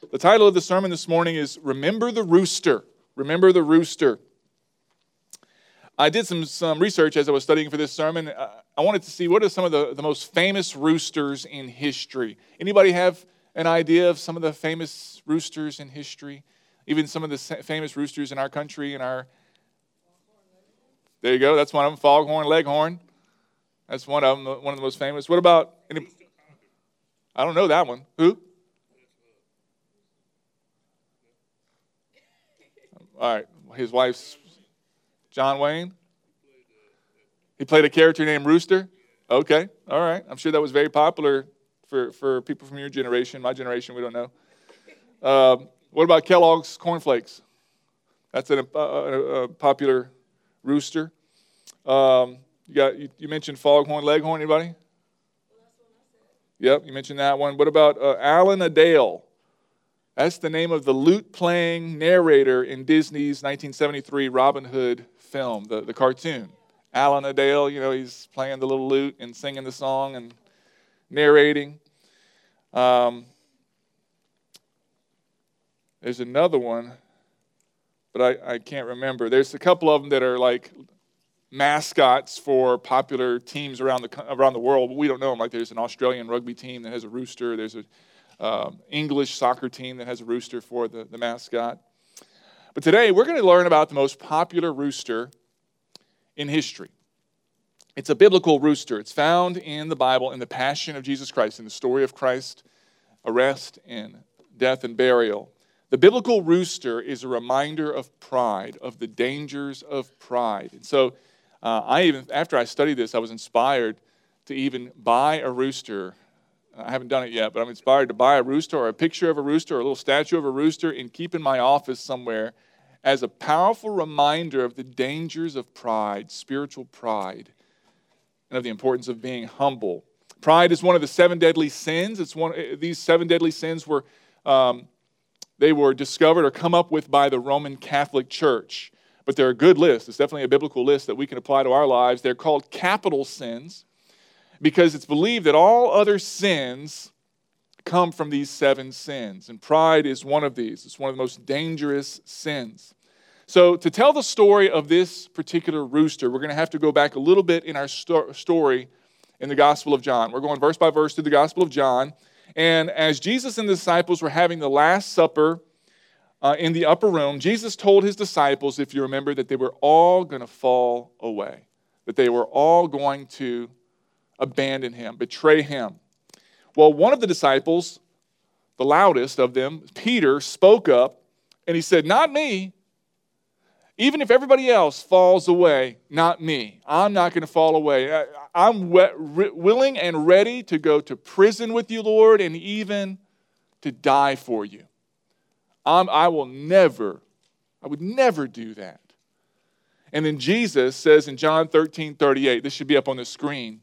the title of the sermon this morning is Remember the Rooster. Remember the Rooster. I did some research as I was studying for this sermon. I wanted to see what are some of the most famous roosters in history. Anybody have an idea of some of the famous roosters in history? Even some of the famous roosters in our country, there you go. That's one of them. Foghorn Leghorn. That's one of them. One of the most famous. What about? I don't know that one. Who? All right. His wife's John Wayne. He played a character named Rooster. Okay. All right. I'm sure that was very popular for people from your generation. My generation, we don't know. What about Kellogg's Cornflakes? That's a popular rooster. You mentioned Foghorn Leghorn. Anybody? Yep, you mentioned that one. What about Alan Adale? That's the name of the lute-playing narrator in Disney's 1973 Robin Hood film, the cartoon. Alan Adale, he's playing the little lute and singing the song and narrating. There's another one, but I can't remember. There's a couple of them that are like mascots for popular teams around the world, but we don't know them. Like there's an Australian rugby team that has a rooster. There's a English soccer team that has a rooster for the mascot. But today we're going to learn about the most popular rooster in history. It's a biblical rooster. It's found in the Bible in the Passion of Jesus Christ, in the story of Christ's arrest and death and burial. The biblical rooster is a reminder of pride, of the dangers of pride. And so after I studied this, I was inspired to even buy a rooster. I haven't done it yet, but I'm inspired to buy a rooster or a picture of a rooster or a little statue of a rooster and keep in my office somewhere as a powerful reminder of the dangers of pride, spiritual pride, and of the importance of being humble. Pride is one of the 7 deadly sins. These 7 deadly sins were discovered or come up with by the Roman Catholic Church. But they're a good list. It's definitely a biblical list that we can apply to our lives. They're called capital sins because it's believed that all other sins come from these 7 sins. And pride is one of these. It's one of the most dangerous sins. So to tell the story of this particular rooster, we're going to have to go back a little bit in our story in the Gospel of John. We're going verse by verse through the Gospel of John. And as Jesus and the disciples were having the Last Supper in the upper room, Jesus told his disciples, if you remember, that they were all going to fall away, that they were all going to abandon him, betray him. Well, one of the disciples, the loudest of them, Peter, spoke up and he said, "Not me. Even if everybody else falls away, not me. I'm not going to fall away. I'm willing and ready to go to prison with you, Lord, and even to die for you. I would never do that." And then Jesus says in John 13:38, this should be up on the screen.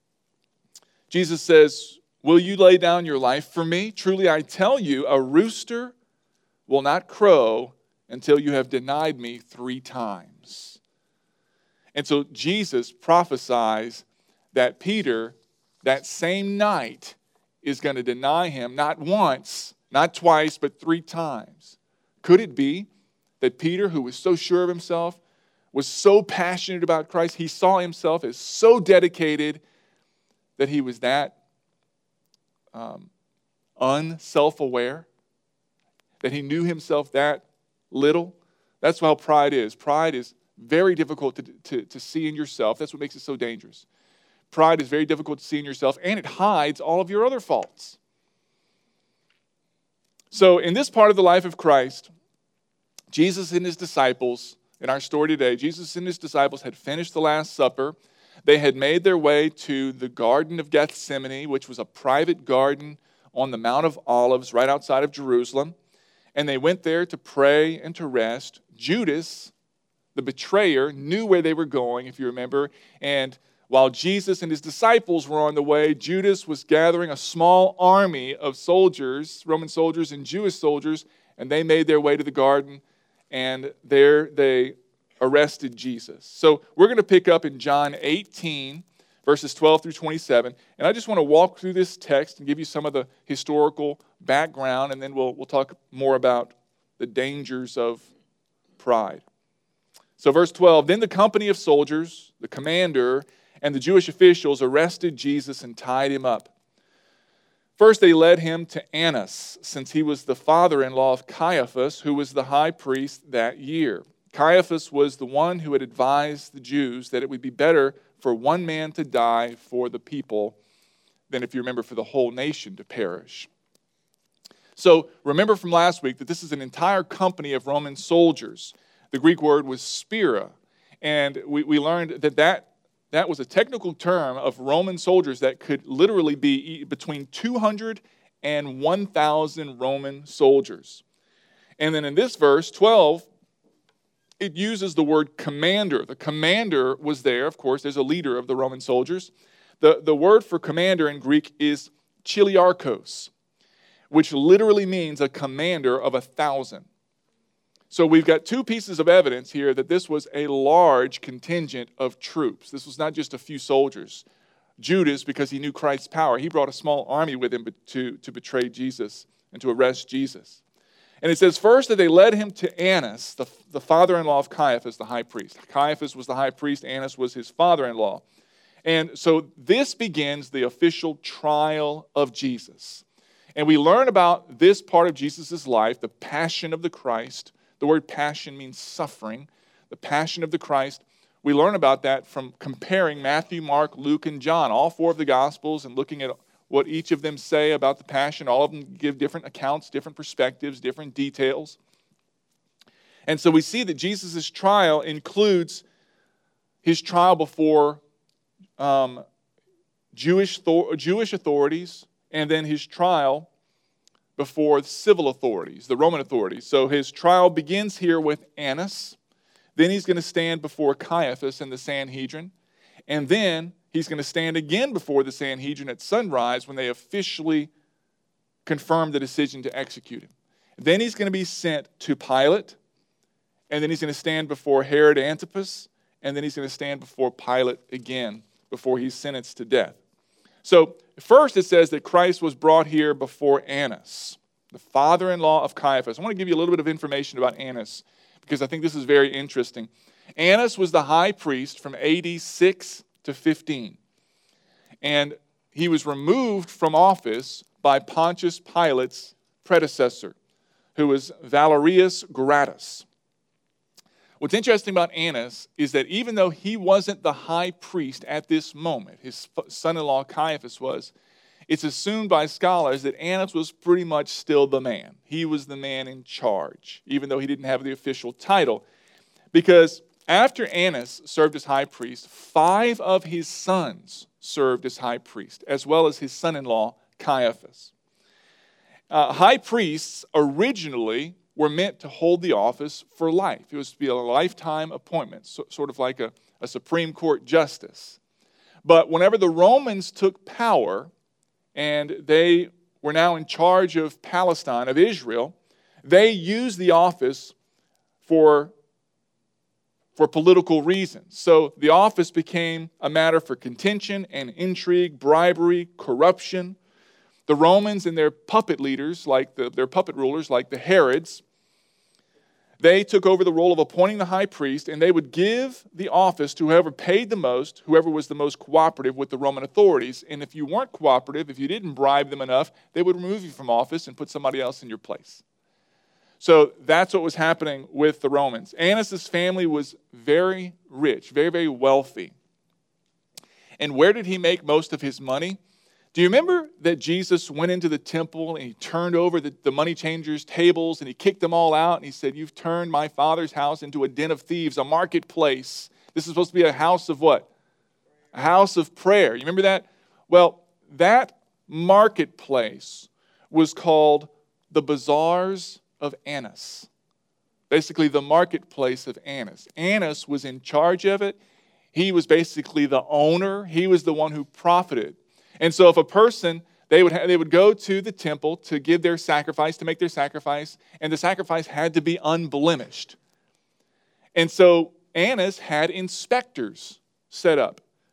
Jesus says, "Will you lay down your life for me? Truly I tell you, a rooster will not crow until you have denied me 3 times. And so Jesus prophesies that Peter, that same night, is going to deny him not once, not twice, but 3 times. Could it be that Peter, who was so sure of himself, was so passionate about Christ, he saw himself as so dedicated that he was that unself-aware, that he knew himself that little? That's how pride is. Pride is very difficult to see in yourself. That's what makes it so dangerous. Pride is very difficult to see in yourself, and it hides all of your other faults. So in this part of the life of Christ, Jesus and his disciples, in our story today, Jesus and his disciples had finished the Last Supper. They had made their way to the Garden of Gethsemane, which was a private garden on the Mount of Olives right outside of Jerusalem. And they went there to pray and to rest. Judas, the betrayer, knew where they were going, if you remember. And while Jesus and his disciples were on the way, Judas was gathering a small army of soldiers, Roman soldiers and Jewish soldiers, and they made their way to the garden, and there they arrested Jesus. So we're going to pick up in John 18, verses 12 through 27. And I just want to walk through this text and give you some of the historical background, and then we'll talk more about the dangers of pride. So verse 12, then the company of soldiers, the commander, and the Jewish officials arrested Jesus and tied him up. First, they led him to Annas, since he was the father-in-law of Caiaphas, who was the high priest that year. Caiaphas was the one who had advised the Jews that it would be better for one man to die for the people than, if you remember, for the whole nation to perish. So remember from last week that this is an entire company of Roman soldiers. The Greek word was spira, and we learned that was a technical term of Roman soldiers that could literally be between 200 and 1,000 Roman soldiers. And then in this verse, 12, it uses the word commander. The commander was there, of course, there's a leader of the Roman soldiers. The word for commander in Greek is chiliarchos, which literally means a commander of 1,000. So we've got two pieces of evidence here that this was a large contingent of troops. This was not just a few soldiers. Judas, because he knew Christ's power, he brought a small army with him to betray Jesus and to arrest Jesus. And it says first that they led him to Annas, the father-in-law of Caiaphas, the high priest. Caiaphas was the high priest. Annas was his father-in-law. And so this begins the official trial of Jesus. And we learn about this part of Jesus' life, the passion of the Christ. The word passion means suffering. The passion of the Christ. We learn about that from comparing Matthew, Mark, Luke, and John, all four of the Gospels, and looking at what each of them say about the passion. All of them give different accounts, different perspectives, different details. And so we see that Jesus' trial includes his trial before Jewish authorities, and then his trial before civil authorities, the Roman authorities. So his trial begins here with Annas. Then he's going to stand before Caiaphas and the Sanhedrin. And then he's going to stand again before the Sanhedrin at sunrise when they officially confirm the decision to execute him. Then he's going to be sent to Pilate. And then he's going to stand before Herod Antipas. And then he's going to stand before Pilate again before he's sentenced to death. So first it says that Christ was brought here before Annas, the father-in-law of Caiaphas. I want to give you a little bit of information about Annas because I think this is very interesting. Annas was the high priest from AD 6 to 15. And he was removed from office by Pontius Pilate's predecessor, who was Valerius Gratus. What's interesting about Annas is that even though he wasn't the high priest at this moment, his son-in-law Caiaphas was, it's assumed by scholars that Annas was pretty much still the man. He was the man in charge, even though he didn't have the official title. Because after Annas served as high priest, 5 of his sons served as high priest, as well as his son-in-law Caiaphas. High priests originally were meant to hold the office for life. It was to be a lifetime appointment, sort of like a Supreme Court justice. But whenever the Romans took power and they were now in charge of Palestine, of Israel, they used the office for political reasons. So the office became a matter for contention and intrigue, bribery, corruption. The Romans and their puppet leaders, their puppet rulers, like the Herods, they took over the role of appointing the high priest, and they would give the office to whoever paid the most, whoever was the most cooperative with the Roman authorities. And if you weren't cooperative, if you didn't bribe them enough, they would remove you from office and put somebody else in your place. So that's what was happening with the Romans. Annas' family was very rich, very, very wealthy. And where did he make most of his money? Do you remember that Jesus went into the temple and he turned over the money changers' tables and he kicked them all out and he said, "You've turned my Father's house into a den of thieves, a marketplace. This is supposed to be a house of what? A house of prayer." You remember that? Well, that marketplace was called the Bazaars of Annas. Basically, the marketplace of Annas. Annas was in charge of it. He was basically the owner. He was the one who profited. And so if a person, they would go to the temple to give their sacrifice, to make their sacrifice, and the sacrifice had to be unblemished. And so Annas had inspectors set up.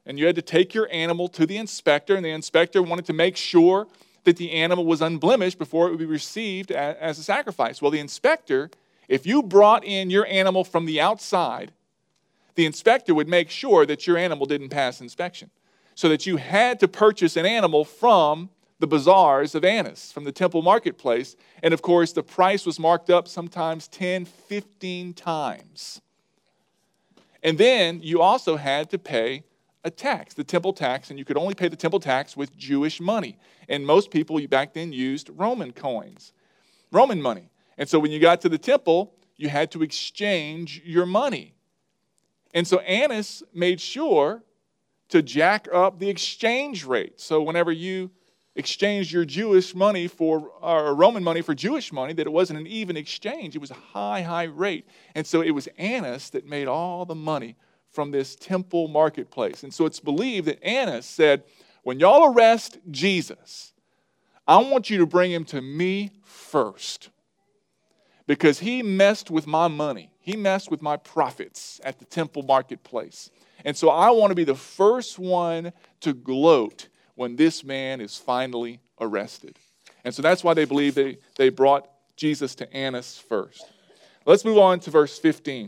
and you had to take your animal to the inspector, and the inspector wanted to make sure that the animal was unblemished before it would be received as a sacrifice. Well, the inspector, if you brought in your animal from the outside, the inspector would make sure that your animal didn't pass inspection, so that you had to purchase an animal from the bazaars of Annas, from the temple marketplace. And of course, the price was marked up sometimes 10, 15 times. And then you also had to pay a tax, the temple tax, and you could only pay the temple tax with Jewish money. And most people back then used Roman coins, Roman money. And so when you got to the temple, you had to exchange your money. And so Annas made sure to jack up the exchange rate. So whenever you exchanged your Jewish money or Roman money for Jewish money, that it wasn't an even exchange. It was a high rate. And so it was Annas that made all the money from this temple marketplace. And so it's believed that Annas said, when y'all arrest Jesus, I want you to bring him to me first, because he messed with my money. He messed with my profits at the temple marketplace. And so I want to be the first one to gloat when this man is finally arrested. And so that's why they believe they brought Jesus to Annas first. Let's move on to verse 15.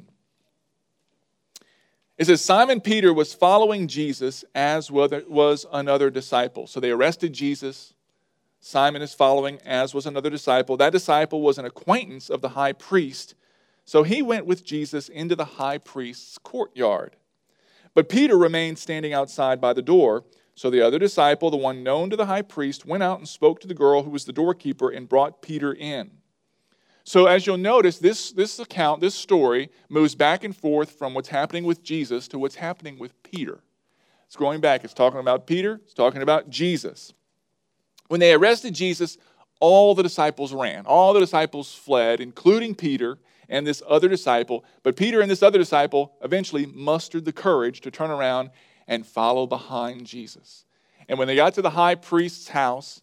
It says, Simon Peter was following Jesus, as was another disciple. So they arrested Jesus. Simon is following, as was another disciple. That disciple was an acquaintance of the high priest. So he went with Jesus into the high priest's courtyard. But Peter remained standing outside by the door. So the other disciple, the one known to the high priest, went out and spoke to the girl who was the doorkeeper and brought Peter in. So as you'll notice, this story moves back and forth from what's happening with Jesus to what's happening with Peter. It's going back. It's talking about Peter. It's talking about Jesus. When they arrested Jesus, all the disciples ran. All the disciples fled, including Peter and this other disciple. But Peter and this other disciple eventually mustered the courage to turn around and follow behind Jesus. And when they got to the high priest's house,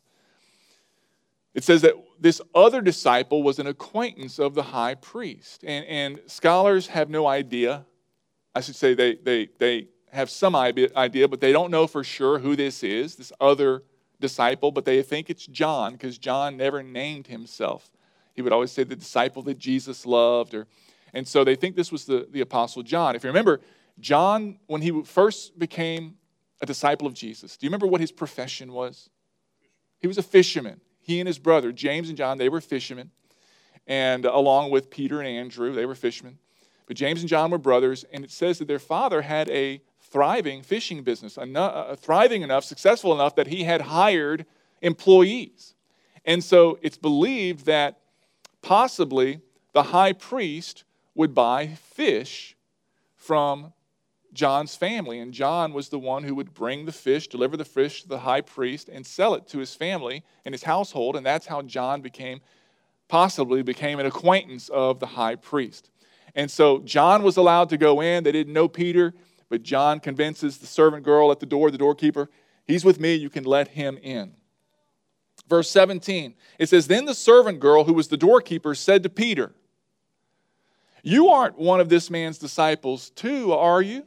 it says that this other disciple was an acquaintance of the high priest. And scholars have no idea. I should say they have some idea, but they don't know for sure who this is, this other disciple, but they think it's John, because John never named himself. He would always say the disciple that Jesus loved. And so they think this was the Apostle John. If you remember, John, when he first became a disciple of Jesus, do you remember what his profession was? He was a fisherman. He and his brother, James and John, they were fishermen. And along with Peter and Andrew, they were fishermen. But James and John were brothers, and it says that their father had a thriving fishing business, thriving enough, successful enough that he had hired employees. And so it's believed that possibly the high priest would buy fish from John's family, and John was the one who would bring the fish, deliver the fish to the high priest, and sell it to his family and his household, and that's how John possibly became an acquaintance of the high priest. And so John was allowed to go in. They didn't know Peter, but John convinces the servant girl at the door, the doorkeeper, he's with me, you can let him in. Verse 17, it says, Then the servant girl, who was the doorkeeper, said to Peter, You aren't one of this man's disciples too, are you?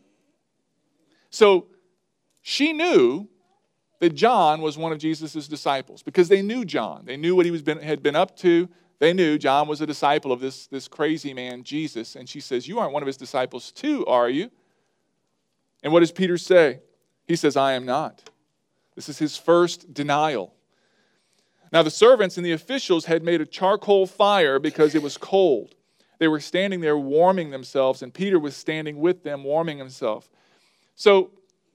So she knew that John was one of Jesus' disciples, because they knew John. They knew what he had been up to. They knew John was a disciple of this crazy man, Jesus. And she says, You aren't one of his disciples too, are you? And what does Peter say? He says, I am not. This is his first denial. Now the servants and the officials had made a charcoal fire because it was cold. They were standing there warming themselves, and Peter was standing with them warming himself. So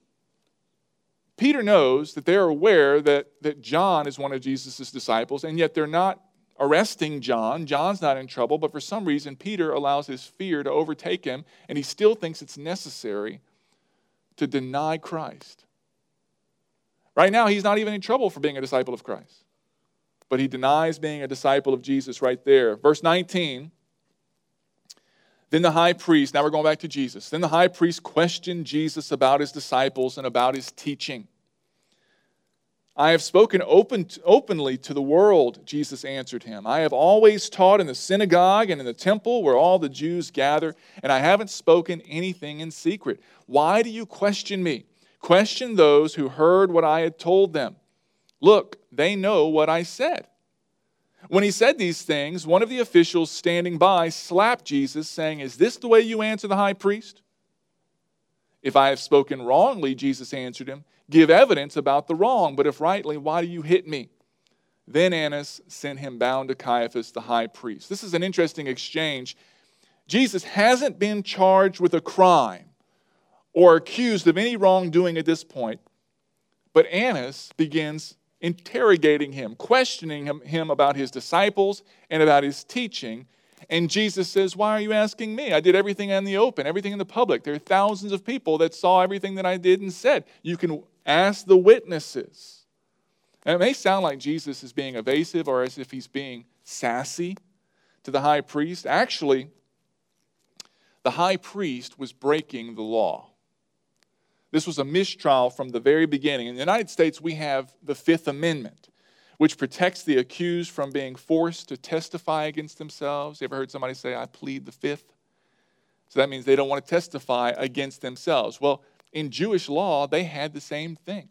Peter knows that they're aware that John is one of Jesus' disciples, and yet they're not arresting John. John's not in trouble, but for some reason Peter allows his fear to overtake him, and he still thinks it's necessary to deny Christ. Right now, he's not even in trouble for being a disciple of Christ, but he denies being a disciple of Jesus right there. Verse 19, Then the high priest, now we're going back to Jesus. Then the high priest questioned Jesus about his disciples and about his teaching. I have spoken openly to the world, Jesus answered him. I have always taught in the synagogue and in the temple where all the Jews gather, and I haven't spoken anything in secret. Why do you question me? Question those who heard what I had told them. Look, they know what I said." When he said these things, one of the officials standing by slapped Jesus, saying, "Is this the way you answer the high priest?" "If I have spoken wrongly," Jesus answered him, "give evidence about the wrong. But if rightly, why do you hit me?" Then Annas sent him bound to Caiaphas, the high priest. This is an interesting exchange. Jesus hasn't been charged with a crime or accused of any wrongdoing at this point, but Annas begins interrogating him, questioning him about his disciples and about his teaching. And Jesus says, "Why are you asking me? I did everything in the open, everything in the public. There are thousands of people that saw everything that I did and said. You can ask the witnesses." And it may sound like Jesus is being evasive or as if he's being sassy to the high priest. Actually, the high priest was breaking the law. This was a mistrial from the very beginning. In the United States, we have the Fifth Amendment, which protects the accused from being forced to testify against themselves. You ever heard somebody say, "I plead the Fifth"? So that means they don't want to testify against themselves. Well, in Jewish law, they had the same thing.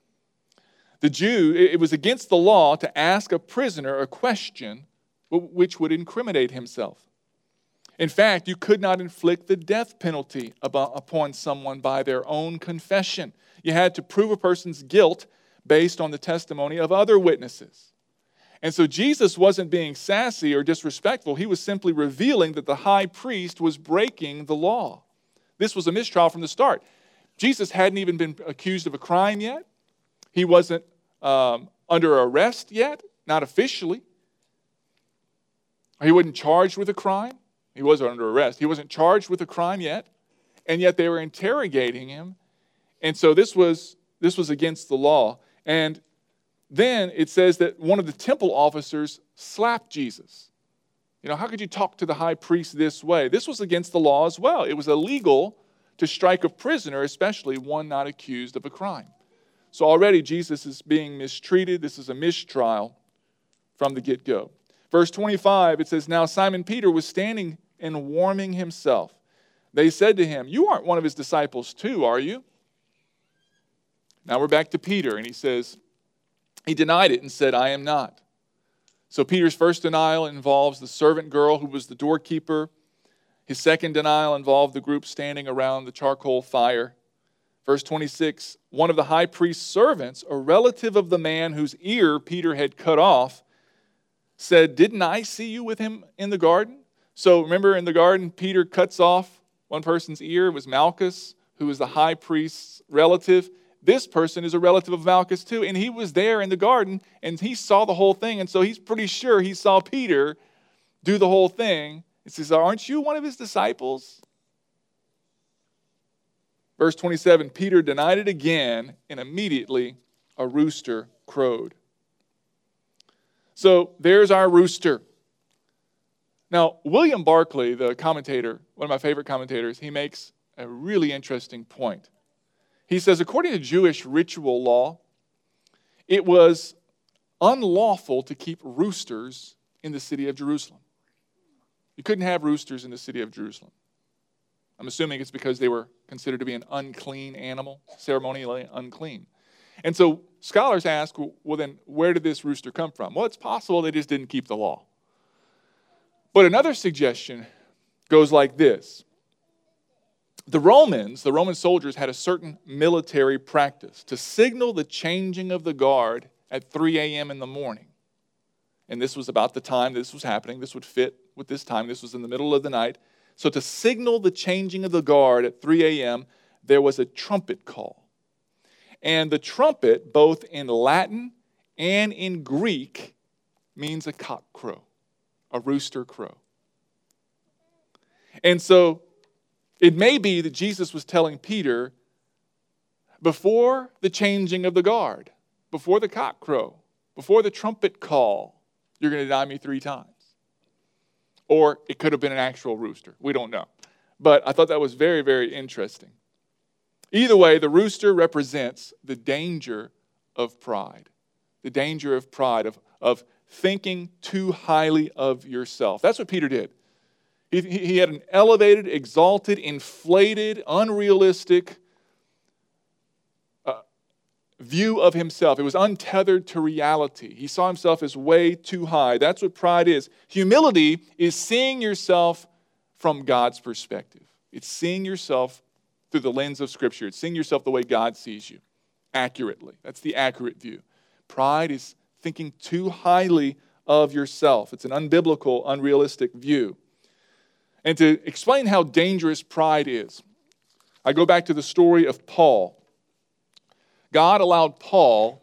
It was against the law to ask a prisoner a question which would incriminate himself. In fact, you could not inflict the death penalty upon someone by their own confession. You had to prove a person's guilt based on the testimony of other witnesses. And so Jesus wasn't being sassy or disrespectful. He was simply revealing that the high priest was breaking the law. This was a mistrial from the start. Jesus hadn't even been accused of a crime yet. He wasn't under arrest yet, not officially. He wasn't charged with a crime. He was under arrest. He wasn't charged with a crime yet, and yet they were interrogating him. And so this was against the law. And then it says that one of the temple officers slapped Jesus. How could you talk to the high priest this way? This was against the law as well. It was illegal to strike a prisoner, especially one not accused of a crime. So already Jesus is being mistreated. This is a mistrial from the get-go. Verse 25, it says, "Now Simon Peter was standing and warming himself. They said to him, 'You aren't one of his disciples too, are you?' Now we're back to Peter, and he denied it and said, 'I am not.' So Peter's first denial involves the servant girl who was the doorkeeper. His second denial involved the group standing around the charcoal fire. Verse 26, one of the high priest's servants, a relative of the man whose ear Peter had cut off, said, 'Didn't I see you with him in the garden?'" So remember in the garden, Peter cuts off one person's ear. It was Malchus, who was the high priest's relative. This person is a relative of Malchus too, and he was there in the garden, and he saw the whole thing, and so he's pretty sure he saw Peter do the whole thing. He says, "Aren't you one of his disciples?" Verse 27, Peter denied it again, and immediately a rooster crowed. So there's our rooster. Now, William Barclay, the commentator, one of my favorite commentators, he makes a really interesting point. He says, according to Jewish ritual law, it was unlawful to keep roosters in the city of Jerusalem. You couldn't have roosters in the city of Jerusalem. I'm assuming it's because they were considered to be an unclean animal, ceremonially unclean. And so scholars ask, well then, where did this rooster come from? Well, it's possible they just didn't keep the law. But another suggestion goes like this. The Roman soldiers had a certain military practice to signal the changing of the guard at 3 a.m. in the morning. And this was about the time this was happening. This would fit with this time. This was in the middle of the night. So to signal the changing of the guard at 3 a.m., there was a trumpet call. And the trumpet, both in Latin and in Greek, means a cock crow, a rooster crow. And so it may be that Jesus was telling Peter, before the changing of the guard, before the cock crow, before the trumpet call, you're going to deny me 3 times. Or it could have been an actual rooster. We don't know. But I thought that was very, very interesting. Either way, the rooster represents the danger of pride. The danger of pride, of thinking too highly of yourself. That's what Peter did. He had an elevated, exalted, inflated, unrealistic view of himself. It was untethered to reality. He saw himself as way too high. That's what pride is. Humility is seeing yourself from God's perspective. It's seeing yourself through the lens of Scripture. It's seeing yourself the way God sees you, accurately. That's the accurate view. Pride is thinking too highly of yourself. It's an unbiblical, unrealistic view. And to explain how dangerous pride is, I go back to the story of Paul. God allowed Paul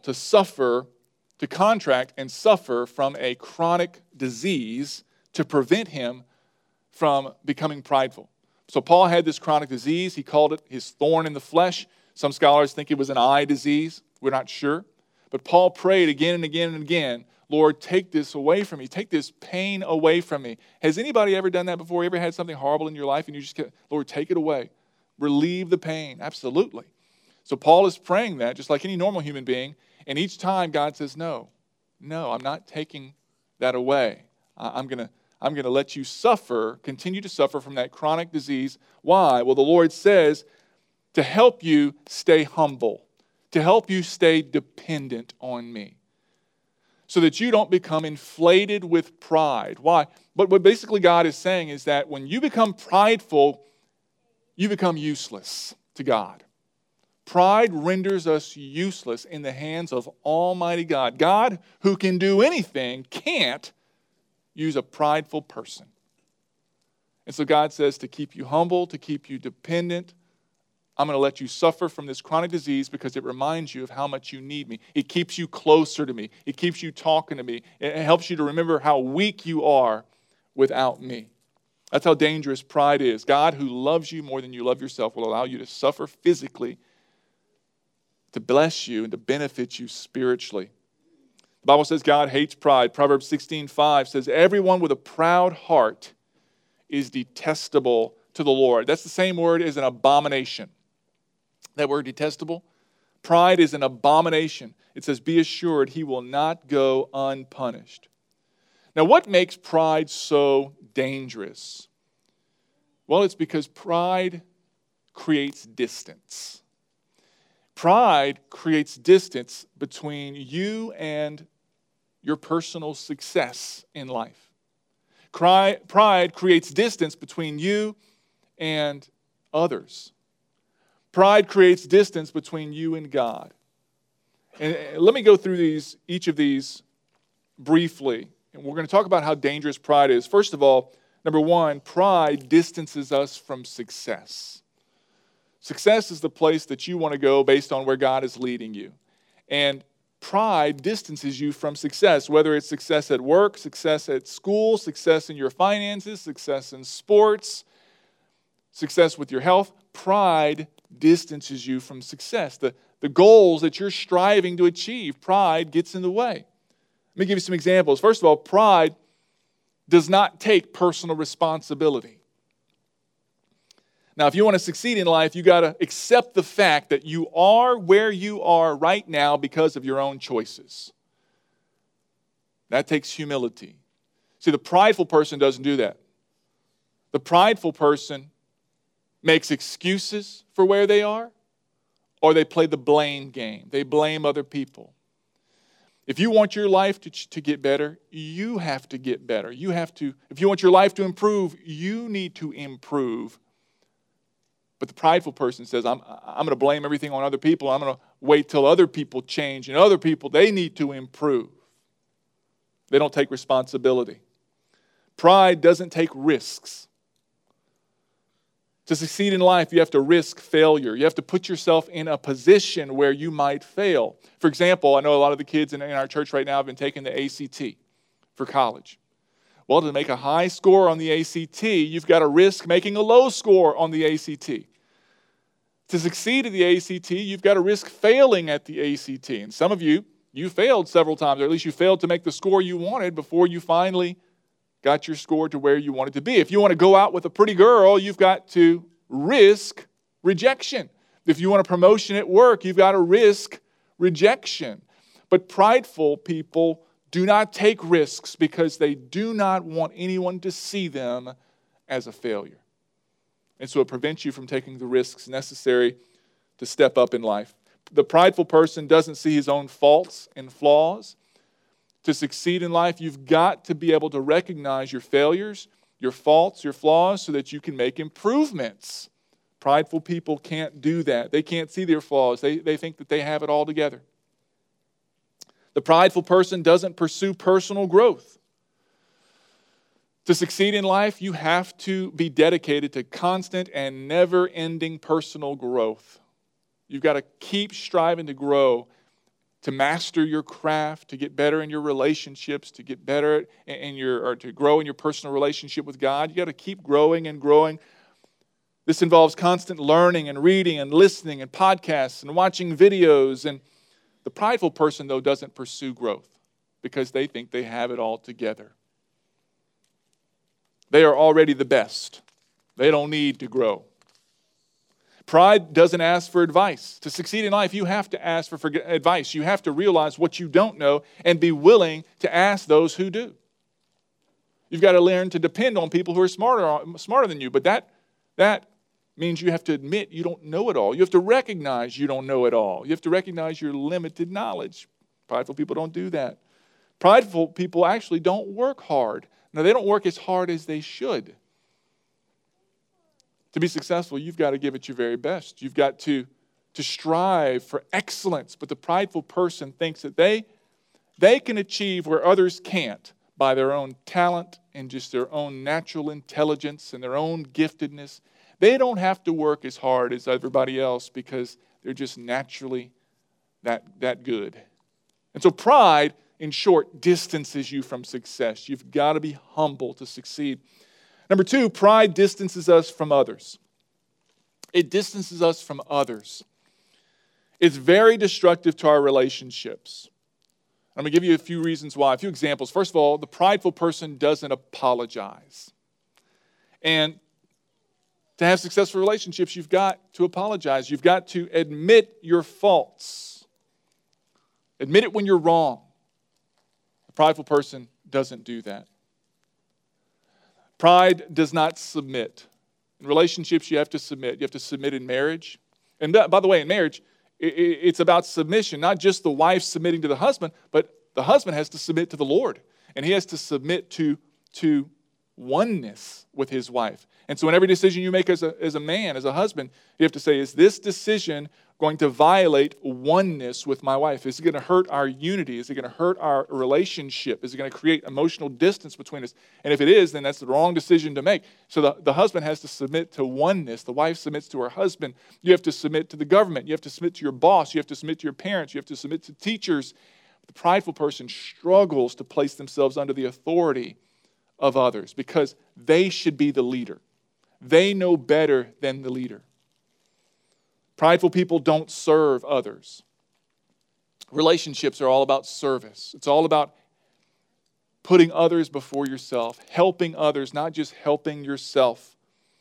to contract and suffer from a chronic disease to prevent him from becoming prideful. So Paul had this chronic disease. He called it his thorn in the flesh. Some scholars think it was an eye disease. We're not sure. But Paul prayed again and again and again, Lord, take this away from me. Take this pain away from me. Has anybody ever done that before? You ever had something horrible in your life and you just, Lord, take it away. Relieve the pain. Absolutely. So Paul is praying that just like any normal human being. And each time God says, no, I'm not taking that away. I'm going to let you suffer, continue to suffer from that chronic disease. Why? Well, the Lord says to help you stay humble, to help you stay dependent on me, so that you don't become inflated with pride. Why? But what basically God is saying is that when you become prideful, you become useless to God. Pride renders us useless in the hands of Almighty God. God, who can do anything, can't use a prideful person. And so God says to keep you humble, to keep you dependent, I'm going to let you suffer from this chronic disease because it reminds you of how much you need me. It keeps you closer to me. It keeps you talking to me. It helps you to remember how weak you are without me. That's how dangerous pride is. God, who loves you more than you love yourself, will allow you to suffer physically to bless you and to benefit you spiritually. The Bible says God hates pride. Proverbs 16:5 says, everyone with a proud heart is detestable to the Lord. That's the same word as an abomination. That word detestable. Pride is an abomination. It says, be assured he will not go unpunished. Now, what makes pride so dangerous? Well, it's because pride creates distance. Pride creates distance between you and your personal success in life. Pride creates distance between you and others. Pride creates distance between you and God. And let me go through each of these briefly. And we're going to talk about how dangerous pride is. First of all, number one, pride distances us from success. Success is the place that you want to go based on where God is leading you. And pride distances you from success, whether it's success at work, success at school, success in your finances, success in sports, success with your health. Pride distances you from success. The goals that you're striving to achieve, pride gets in the way. Let me give you some examples. First of all, pride does not take personal responsibility. Now, if you want to succeed in life, you got to accept the fact that you are where you are right now because of your own choices. That takes humility. See, the prideful person doesn't do that. The prideful person makes excuses for where they are, or they play the blame game. They blame other people. If you want your life to get better, you have to get better. If you want your life to improve, you need to improve. But the prideful person says, I'm going to blame everything on other people. I'm going to wait till other people change, and other people, they need to improve. They don't take responsibility. Pride doesn't take risks. To succeed in life, you have to risk failure. You have to put yourself in a position where you might fail. For example, I know a lot of the kids in our church right now have been taking the ACT for college. Well, to make a high score on the ACT, you've got to risk making a low score on the ACT. To succeed at the ACT, you've got to risk failing at the ACT. And some of you failed several times, or at least you failed to make the score you wanted before you finally got your score to where you wanted to be. If you want to go out with a pretty girl, you've got to risk rejection. If you want a promotion at work, you've got to risk rejection. But prideful people do not take risks because they do not want anyone to see them as a failure. And so it prevents you from taking the risks necessary to step up in life. The prideful person doesn't see his own faults and flaws. To succeed in life, you've got to be able to recognize your failures, your faults, your flaws, so that you can make improvements. Prideful people can't do that. They can't see their flaws. They think that they have it all together. The prideful person doesn't pursue personal growth. To succeed in life, you have to be dedicated to constant and never-ending personal growth. You've got to keep striving to grow, to master your craft, to get better in your relationships, to get better to grow in your personal relationship with God. You've got to keep growing and growing. This involves constant learning and reading and listening and podcasts and watching videos. And the prideful person, though, doesn't pursue growth because they think they have it all together. They are already the best. They don't need to grow. Pride doesn't ask for advice. To succeed in life, you have to ask for advice. You have to realize what you don't know and be willing to ask those who do. You've got to learn to depend on people who are smarter than you, but that means you have to admit you don't know it all. You have to recognize you don't know it all. You have to recognize your limited knowledge. Prideful people don't do that. Prideful people actually don't work hard. Now, they don't work as hard as they should. To be successful, you've got to give it your very best. You've got to strive for excellence. But the prideful person thinks that they can achieve where others can't by their own talent and just their own natural intelligence and their own giftedness. They don't have to work as hard as everybody else because they're just naturally that good. And so pride, in short, distances you from success. You've got to be humble to succeed. Number 2, pride distances us from others. It distances us from others. It's very destructive to our relationships. I'm going to give you a few reasons why, a few examples. First of all, the prideful person doesn't apologize. And to have successful relationships, you've got to apologize. You've got to admit your faults. Admit it when you're wrong. The prideful person doesn't do that. Pride does not submit. In relationships, you have to submit. You have to submit in marriage. And by the way, in marriage, it's about submission, not just the wife submitting to the husband, but the husband has to submit to the Lord. And he has to submit to oneness with his wife. And so in every decision you make as a man, as a husband, you have to say, is this decision going to violate oneness with my wife? Is it going to hurt our unity? Is it going to hurt our relationship? Is it going to create emotional distance between us? And if it is, then that's the wrong decision to make. So the husband has to submit to oneness. The wife submits to her husband. You have to submit to the government. You have to submit to your boss. You have to submit to your parents. You have to submit to teachers. The prideful person struggles to place themselves under the authority of others because they should be the leader. They know better than the leader. Prideful people don't serve others. Relationships are all about service. It's all about putting others before yourself, helping others, not just helping yourself.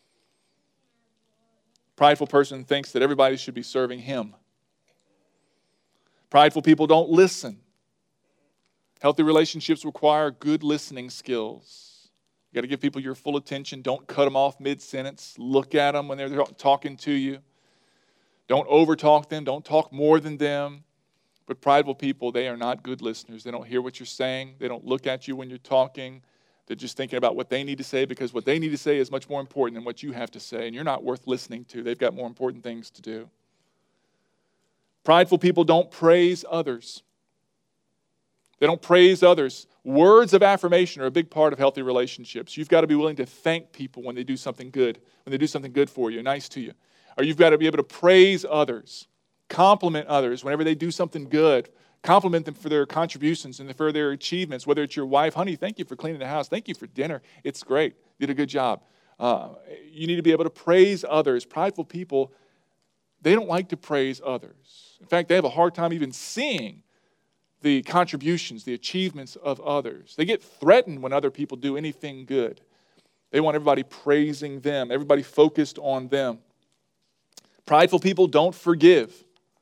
Prideful person thinks that everybody should be serving him. Prideful people don't listen. Healthy relationships require good listening skills. You got to give people your full attention. Don't cut them off mid-sentence. Look at them when they're talking to you. Don't overtalk them. Don't talk more than them. But prideful people, they are not good listeners. They don't hear what you're saying. They don't look at you when you're talking. They're just thinking about what they need to say because what they need to say is much more important than what you have to say, and you're not worth listening to. They've got more important things to do. Prideful people don't praise others. They don't praise others. Words of affirmation are a big part of healthy relationships. You've got to be willing to thank people when they do something good, when they do something good for you, nice to you. Or you've got to be able to praise others, compliment others whenever they do something good. Compliment them for their contributions and for their achievements, whether it's your wife, honey, thank you for cleaning the house. Thank you for dinner. It's great. You did a good job. You need to be able to praise others. Prideful people, they don't like to praise others. In fact, they have a hard time even seeing the contributions, the achievements of others. They get threatened when other people do anything good. They want everybody praising them, everybody focused on them. Prideful people don't forgive.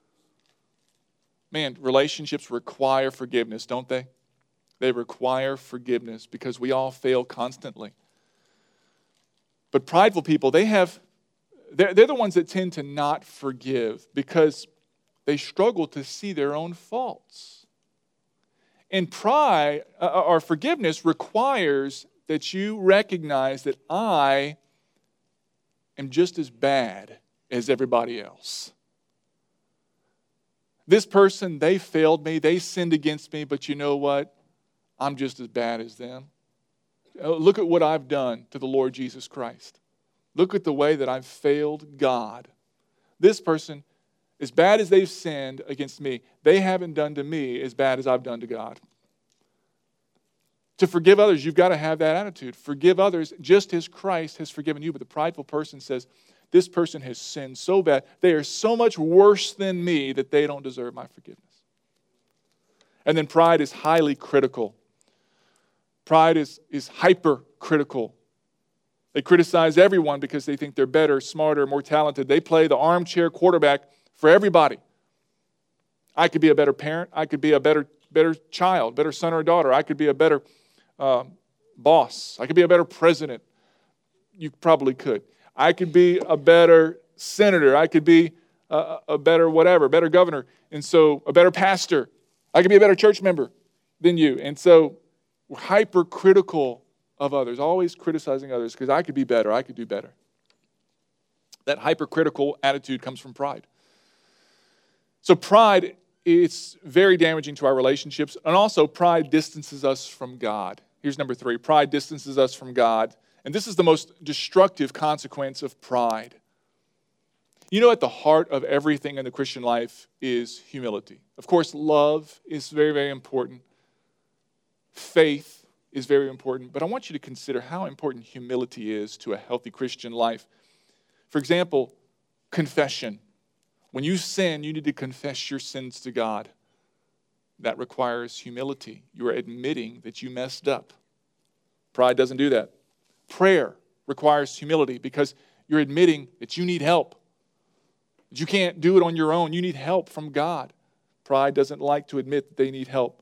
Man, relationships require forgiveness, don't they? They require forgiveness because we all fail constantly. But prideful people, they're the ones that tend to not forgive because they struggle to see their own faults. And pride, or forgiveness, requires that you recognize that I am just as bad as everybody else. This person, they failed me, they sinned against me, but you know what? I'm just as bad as them. Look at what I've done to the Lord Jesus Christ. Look at the way that I've failed God. This person, as bad as they've sinned against me, they haven't done to me as bad as I've done to God. To forgive others, you've got to have that attitude. Forgive others just as Christ has forgiven you. But the prideful person says, this person has sinned so bad. They are so much worse than me that they don't deserve my forgiveness. And then pride is highly critical. Pride is hypercritical. They criticize everyone because they think they're better, smarter, more talented. They play the armchair quarterback for everybody. I could be a better parent. I could be a better child, better son or daughter. I could be a better boss. I could be a better president. You probably could. I could be a better senator. I could be a better whatever, better governor. And so a better pastor. I could be a better church member than you. And so we're hypercritical of others, always criticizing others because I could be better. I could do better. That hypercritical attitude comes from pride. So pride, it's very damaging to our relationships. And also pride distances us from God. Here's number 3. Pride distances us from God. And this is the most destructive consequence of pride. You know, at the heart of everything in the Christian life is humility. Of course, love is very, very important. Faith is very important. But I want you to consider how important humility is to a healthy Christian life. For example, confession. When you sin, you need to confess your sins to God. That requires humility. You are admitting that you messed up. Pride doesn't do that. Prayer requires humility because you're admitting that you need help. That you can't do it on your own. You need help from God. Pride doesn't like to admit that they need help.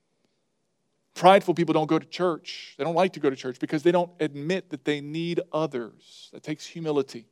Prideful people don't go to church. They don't like to go to church because they don't admit that they need others. That takes humility.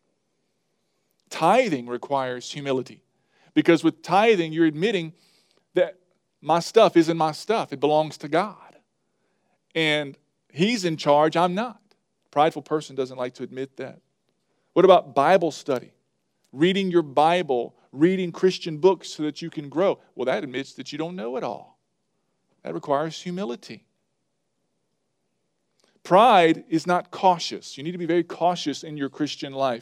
Tithing requires humility because with tithing, you're admitting that my stuff isn't my stuff. It belongs to God. And He's in charge, I'm not. A prideful person doesn't like to admit that. What about Bible study? Reading your Bible, reading Christian books so that you can grow. Well, that admits that you don't know it all. That requires humility. Pride is not cautious. You need to be very cautious in your Christian life.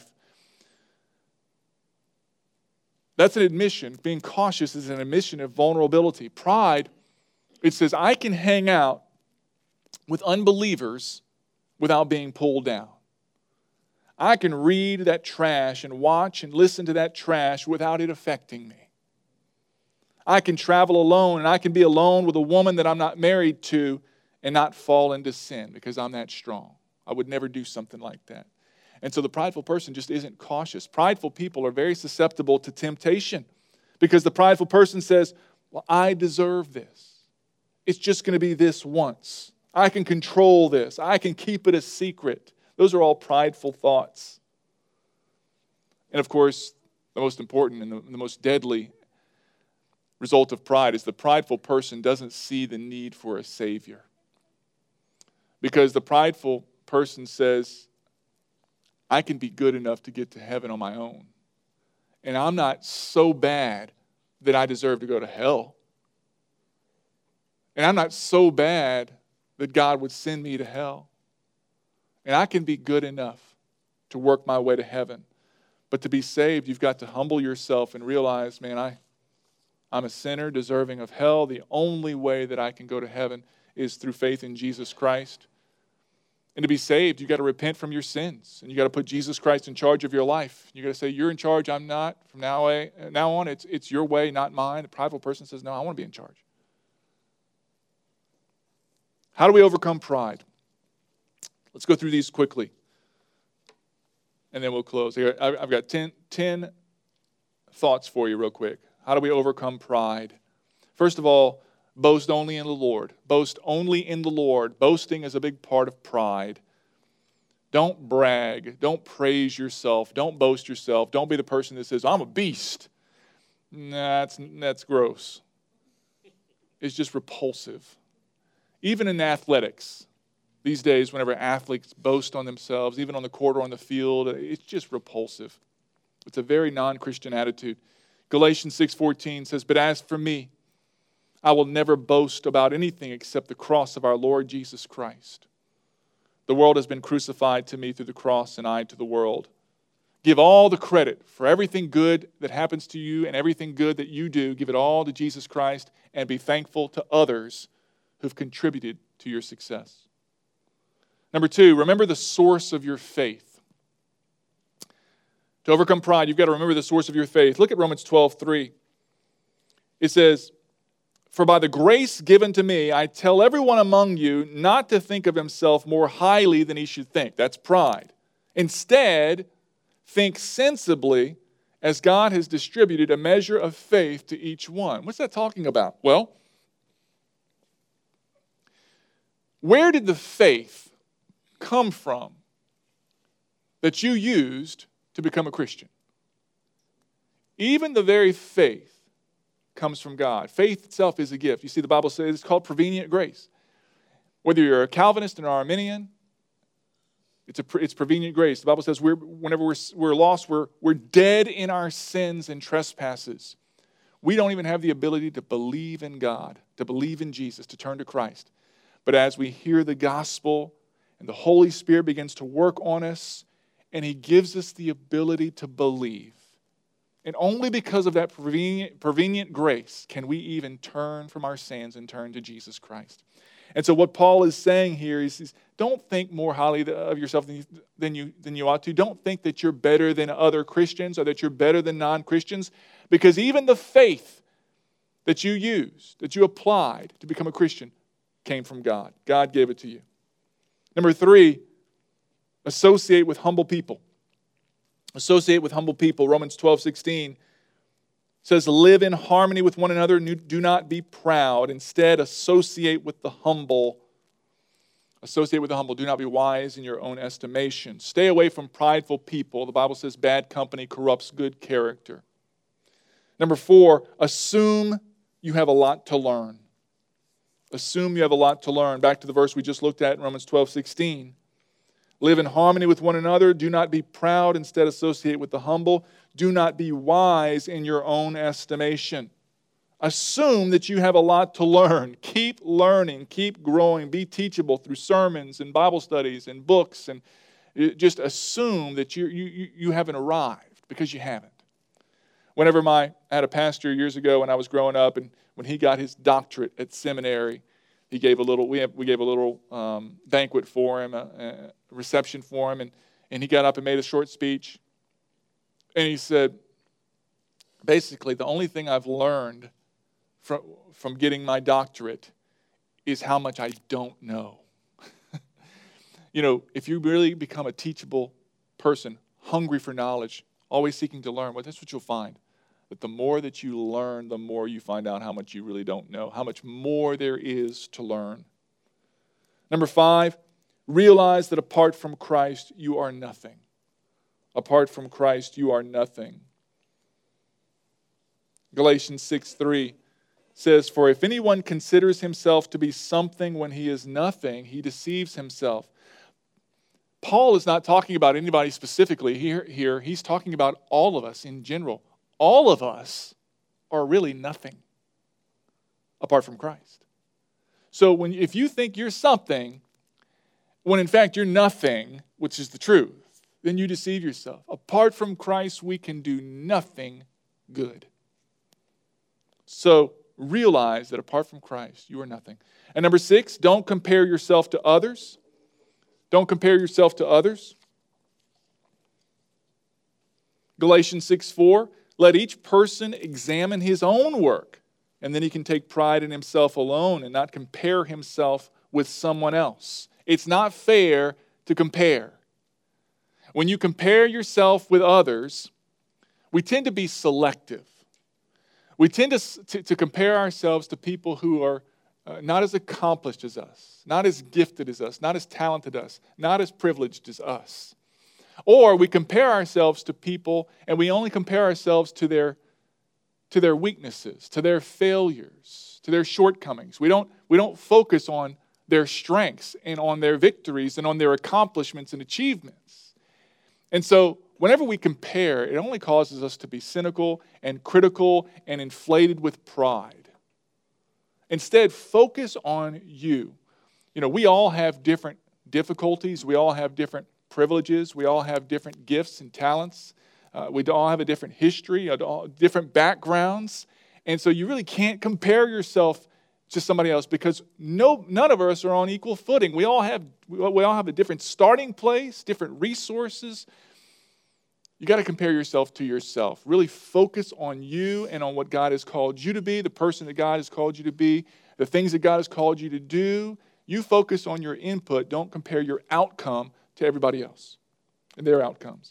That's an admission. Being cautious is an admission of vulnerability. Pride, it says, I can hang out with unbelievers without being pulled down. I can read that trash and watch and listen to that trash without it affecting me. I can travel alone and I can be alone with a woman that I'm not married to and not fall into sin because I'm that strong. I would never do something like that. And so the prideful person just isn't cautious. Prideful people are very susceptible to temptation because the prideful person says, well, I deserve this. It's just going to be this once. I can control this. I can keep it a secret. Those are all prideful thoughts. And of course, the most important and the most deadly result of pride is the prideful person doesn't see the need for a Savior. Because the prideful person says, I can be good enough to get to heaven on my own. And I'm not so bad that I deserve to go to hell. And I'm not so bad that God would send me to hell. And I can be good enough to work my way to heaven. But to be saved, you've got to humble yourself and realize, man, I'm a sinner deserving of hell. The only way that I can go to heaven is through faith in Jesus Christ. And to be saved, you've got to repent from your sins. And you've got to put Jesus Christ in charge of your life. You've got to say, you're in charge, I'm not. From now on, it's your way, not mine. The prideful person says, no, I want to be in charge. How do we overcome pride? Let's go through these quickly. And then we'll close. I've got 10 thoughts for you real quick. How do we overcome pride? First of all, boast only in the Lord. Boast only in the Lord. Boasting is a big part of pride. Don't brag. Don't praise yourself. Don't boast yourself. Don't be the person that says, I'm a beast. Nah, that's gross. It's just repulsive. Even in athletics, these days, whenever athletes boast on themselves, even on the court or on the field, it's just repulsive. It's a very non-Christian attitude. Galatians 6:14 says, "But as for me, I will never boast about anything except the cross of our Lord Jesus Christ. The world has been crucified to me through the cross, and I to the world. Give all the credit for everything good that happens to you and everything good that you do. Give it all to Jesus Christ and be thankful to others who've contributed to your success." Number 2, remember the source of your faith. To overcome pride, you've got to remember the source of your faith. Look at Romans 12:3. It says, "For by the grace given to me, I tell everyone among you not to think of himself more highly than he should think." That's pride. "Instead, think sensibly as God has distributed a measure of faith to each one." What's that talking about? Well, where did the faith come from that you used to become a Christian? Even the very faith comes from God. Faith itself is a gift. You see, the Bible says it's called prevenient grace. Whether you're a Calvinist or an Arminian, it's prevenient grace. The Bible says whenever we're lost, we're dead in our sins and trespasses. We don't even have the ability to believe in God, to believe in Jesus, to turn to Christ. But as we hear the gospel and the Holy Spirit begins to work on us, and He gives us the ability to believe. And only because of that prevenient grace can we even turn from our sins and turn to Jesus Christ. And so what Paul is saying here is don't think more highly of yourself than you ought to. Don't think that you're better than other Christians or that you're better than non-Christians, because even the faith that you used, that you applied to become a Christian, came from God. God gave it to you. Number 3, associate with humble people. Associate with humble people. Romans 12:16 says, "Live in harmony with one another and do not be proud. Instead, associate with the humble." Associate with the humble. Do not be wise in your own estimation. Stay away from prideful people. The Bible says bad company corrupts good character. Number 4, assume you have a lot to learn. Assume you have a lot to learn. Back to the verse we just looked at in Romans 12:16. Live in harmony with one another. Do not be proud. Instead, associate with the humble. Do not be wise in your own estimation. Assume that you have a lot to learn. Keep learning. Keep growing. Be teachable through sermons and Bible studies and books. And just assume that you haven't arrived, because you haven't. Whenever I had a pastor years ago when I was growing up, and when he got his doctorate at seminary, we gave a little banquet for him, a reception for him, and he got up and made a short speech. And he said, basically, the only thing I've learned from getting my doctorate is how much I don't know. If you really become a teachable person, hungry for knowledge, always seeking to learn, well, that's what you'll find. That the more that you learn, the more you find out how much you really don't know, how much more there is to learn. Number 5, realize that apart from Christ, you are nothing. Apart from Christ, you are nothing. Galatians 6:3 says, "For if anyone considers himself to be something when he is nothing, he deceives himself." Paul is not talking about anybody specifically here. He's talking about all of us in general. All of us are really nothing apart from Christ. So if you think you're something, when in fact you're nothing, which is the truth, then you deceive yourself. Apart from Christ, we can do nothing good. So realize that apart from Christ, you are nothing. And number 6, don't compare yourself to others. Don't compare yourself to others. Galatians 6:4, "Let each person examine his own work, and then he can take pride in himself alone and not compare himself with someone else." It's not fair to compare. When you compare yourself with others, we tend to be selective. We tend to compare ourselves to people who are not as accomplished as us, not as gifted as us, not as talented as us, not as privileged as us. Or we compare ourselves to people, and we only compare ourselves to their to their weaknesses, to their failures, to their shortcomings. We don't focus on their strengths and on their victories and on their accomplishments and achievements. And so whenever we compare, it only causes us to be cynical and critical and inflated with pride. Instead, focus on you. You know, we all have different difficulties. We all have different privileges. We all have different gifts and talents. We all have a different history, different backgrounds. And so you really can't compare yourself to somebody else because none of us are on equal footing. We all have a different starting place, different resources. You got to compare yourself to yourself. Really focus on you and on what God has called you to be, the person that God has called you to be, the things that God has called you to do. You focus on your input. Don't compare your outcome to everybody else and their outcomes.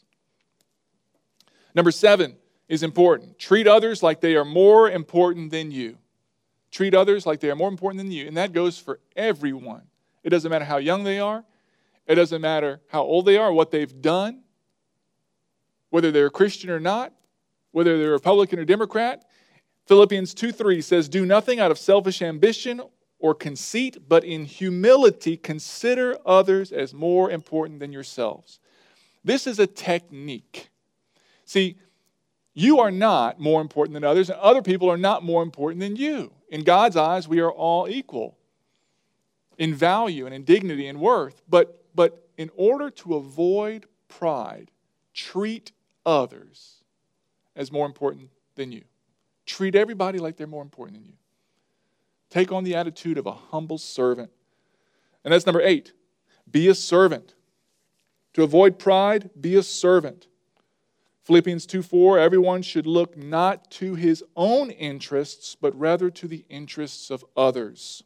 Number 7 is important. Treat others like they are more important than you. Treat others like they are more important than you. And that goes for everyone. It doesn't matter how young they are. It doesn't matter how old they are, what they've done, whether they're a Christian or not, whether they're Republican or Democrat. Philippians 2:3 says, "Do nothing out of selfish ambition or conceit, but in humility consider others as more important than yourselves." This is a technique. See, you are not more important than others, and other people are not more important than you. In God's eyes, we are all equal in value and in dignity and worth. But in order to avoid pride, treat others as more important than you. Treat everybody like they're more important than you. Take on the attitude of a humble servant. And that's number 8. Be a servant. To avoid pride, be a servant. Philippians 2:4, everyone should look not to his own interests, but rather to the interests of others.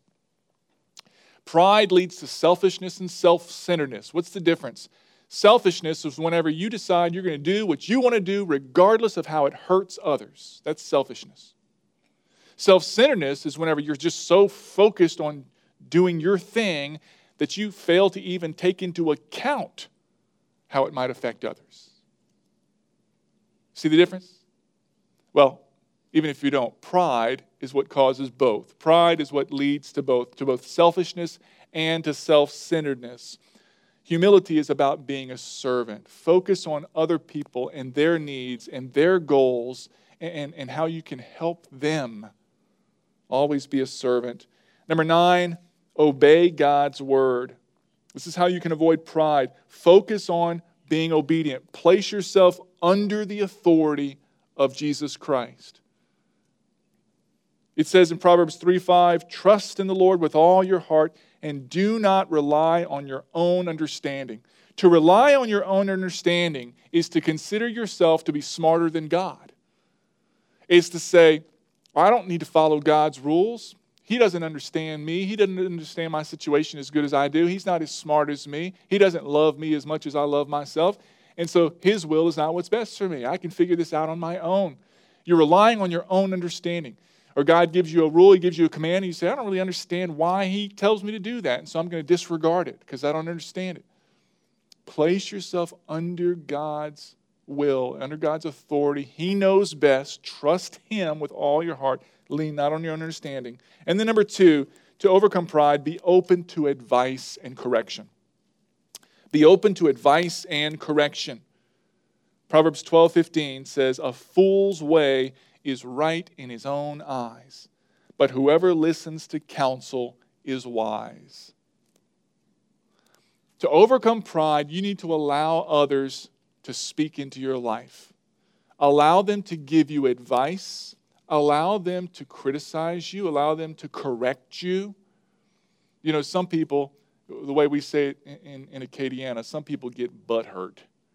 Pride leads to selfishness and self-centeredness. What's the difference? Selfishness is whenever you decide you're going to do what you want to do regardless of how it hurts others. That's selfishness. Self-centeredness is whenever you're just so focused on doing your thing that you fail to even take into account how it might affect others. See the difference? Well, even if you don't, pride is what causes both. Pride is what leads to both selfishness and to self-centeredness. Humility is about being a servant. Focus on other people and their needs and their goals and how you can help them. Always be a servant. Number 9, obey God's word. This is how you can avoid pride. Focus on being obedient. Place yourself under the authority of Jesus Christ. It says in Proverbs 3:5, trust in the Lord with all your heart and do not rely on your own understanding. To rely on your own understanding is to consider yourself to be smarter than God. It's to say, I don't need to follow God's rules. He doesn't understand me. He doesn't understand my situation as good as I do. He's not as smart as me. He doesn't love me as much as I love myself. And so His will is not what's best for me. I can figure this out on my own. You're relying on your own understanding. Or God gives you a rule, He gives you a command, and you say, I don't really understand why He tells me to do that, and so I'm going to disregard it because I don't understand it. Place yourself under God's will, under God's authority. He knows best. Trust Him with all your heart. Lean not on your own understanding. And then number 2, to overcome pride, be open to advice and correction. Be open to advice and correction. Proverbs 12:15 says, a fool's way is right in his own eyes, but whoever listens to counsel is wise. To overcome pride, you need to allow others to speak into your life. Allow them to give you advice. Allow them to criticize you. Allow them to correct you. You know, some people, the way we say it in Acadiana, some people get butthurt.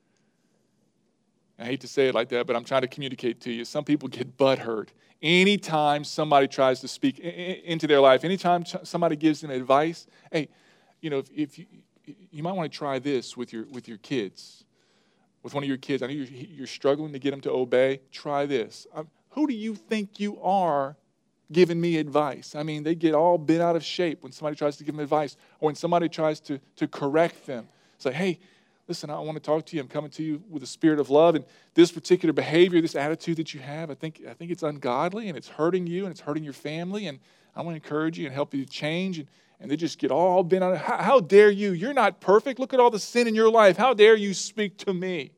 I hate to say it like that, but I'm trying to communicate to you. Some people get butthurt. Anytime somebody tries to speak into their life, anytime somebody gives them advice, hey, you know, if you might want to try this with your kids, with one of your kids. I know you're struggling to get them to obey. Try this. Who do you think you are giving me advice? I mean, they get all bent out of shape when somebody tries to give them advice or when somebody tries to correct them. It's like, hey, listen, I want to talk to you. I'm coming to you with a spirit of love. And this particular behavior, this attitude that you have, I think it's ungodly and it's hurting you and it's hurting your family. And I want to encourage you and help you to change. And they just get all bent on it. How dare you? You're not perfect. Look at all the sin in your life. How dare you speak to me?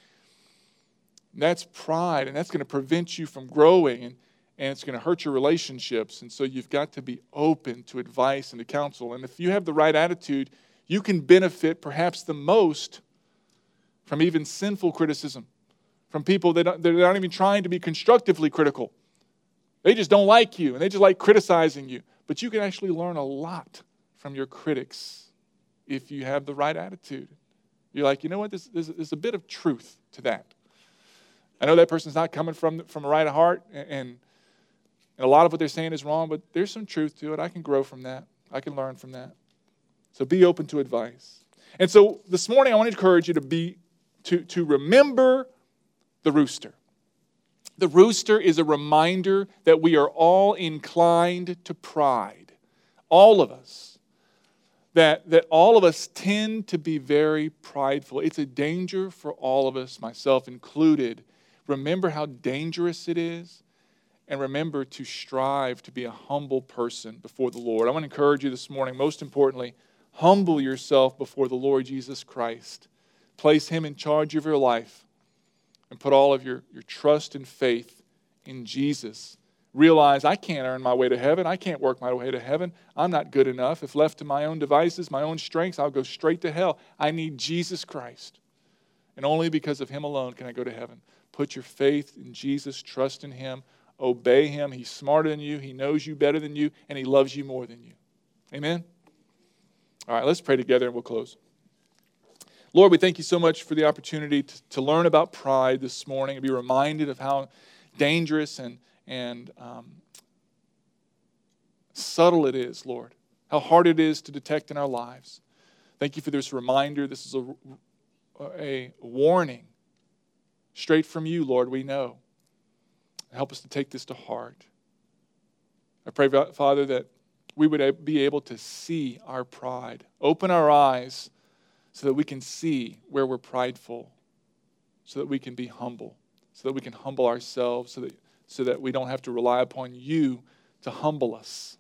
And that's pride, and that's going to prevent you from growing, and it's going to hurt your relationships. And so you've got to be open to advice and to counsel. And if you have the right attitude, you can benefit perhaps the most from even sinful criticism, from people that aren't even trying to be constructively critical. They just don't like you, and they just like criticizing you. But you can actually learn a lot from your critics if you have the right attitude. You're like, you know what, there's a bit of truth to that. I know that person's not coming from a right of heart, and a lot of what they're saying is wrong, but there's some truth to it. I can grow from that. I can learn from that. So be open to advice. And so this morning I want to encourage you to remember the rooster. The rooster is a reminder that we are all inclined to pride. All of us. That all of us tend to be very prideful. It's a danger for all of us, myself included. Remember how dangerous it is, and remember to strive to be a humble person before the Lord. I want to encourage you this morning, most importantly, humble yourself before the Lord Jesus Christ. Place Him in charge of your life, and put all of your trust and faith in Jesus. Realize I can't earn my way to heaven. I can't work my way to heaven. I'm not good enough. If left to my own devices, my own strengths, I'll go straight to hell. I need Jesus Christ. And only because of Him alone can I go to heaven. Put your faith in Jesus. Trust in Him. Obey Him. He's smarter than you. He knows you better than you. And He loves you more than you. Amen? All right, let's pray together and we'll close. Lord, we thank you so much for the opportunity to learn about pride this morning and be reminded of how dangerous and subtle it is, Lord. How hard it is to detect in our lives. Thank you for this reminder. This is a warning straight from you, Lord, we know. Help us to take this to heart. I pray, Father, that we would be able to see our pride. Open our eyes so that we can see where we're prideful, so that we can be humble, so that we can humble ourselves, so that we don't have to rely upon you to humble us.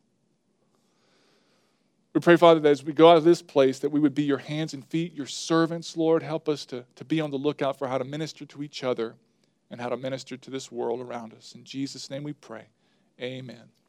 We pray, Father, that as we go out of this place, that we would be your hands and feet, your servants, Lord. Help us to be on the lookout for how to minister to each other and how to minister to this world around us. In Jesus' name we pray. Amen.